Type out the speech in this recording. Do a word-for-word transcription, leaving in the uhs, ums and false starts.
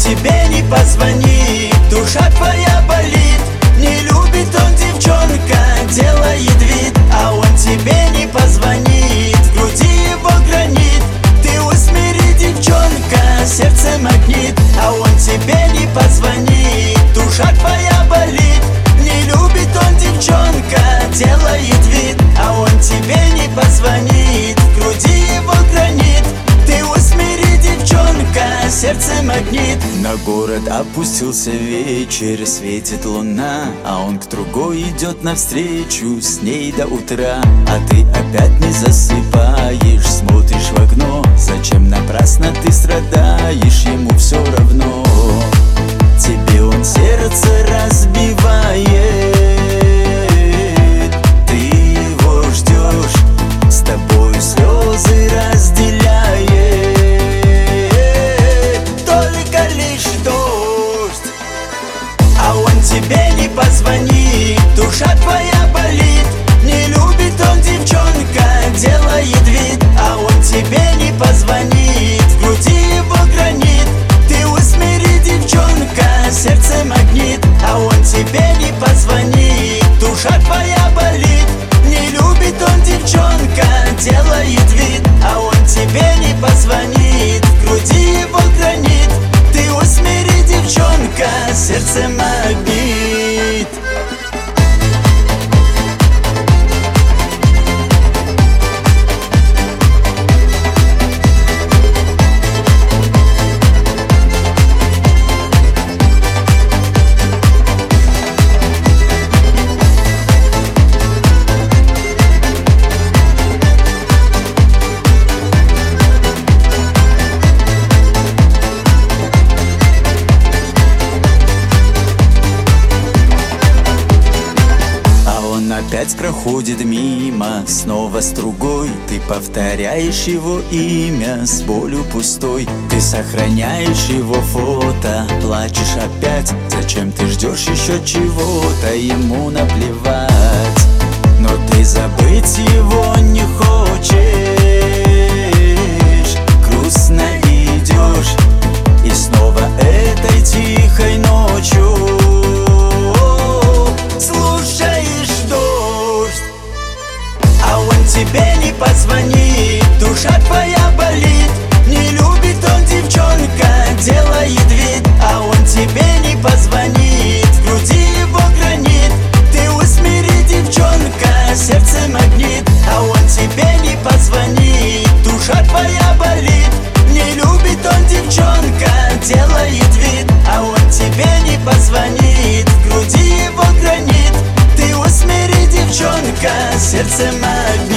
тебе не позвонит, душа твоя болит. Не любит он, девчонка, делает вид, а он тебе не позвонит, в груди его гранит. Ты усмири, девчонка, сердце магнит, а он тебе не позвонит, душа твоя болит. Не любит он, девчонка, делает вид, а он тебе не позвонит, в груди его гранит. Ты усмири, девчонка, сердце магнит. На город опустился вечер, светит луна, а он к другой идет навстречу, с ней до утра. А ты опять не засыпаешь, смотришь в окно. Зачем напрасно ты страдаешь, ему все равно. Тебе он сердце разбивает, ты его ждешь, с тобой слезы разделяет, только лишь дождь. А он тебе не позвонит, душа твоя болит. Не любит он, девчонка, делает вид, а он тебе не позвонит, в груди его гранит. Ты усмири, девчонка, сердце магнит, а он тебе не позвонит, душа твоя болит. Не любит он, девчонка, делает вид, а он тебе не позвонит, в груди его гранит. Ты усмири, девчонка, сердце магнит. Опять проходит мимо, снова с другой. Ты повторяешь его имя с болью пустой. Ты сохраняешь его фото, плачешь опять. Зачем ты ждешь еще чего-то, ему наплевать. Но ты забыть его не хочешь, грустно идешь, и снова этой тихой ночью тебе не позвонит, душа твоя болит. Не любит он, девчонка, делает вид, а он тебе не позвонит, в груди его гранит. Ты усмири, девчонка, сердце магнит, а он тебе не позвонит, душа твоя болит. Не любит он, девчонка, делает вид, а он тебе не позвонит, в груди его гранит. Ты усмири, девчонка, сердце магнит.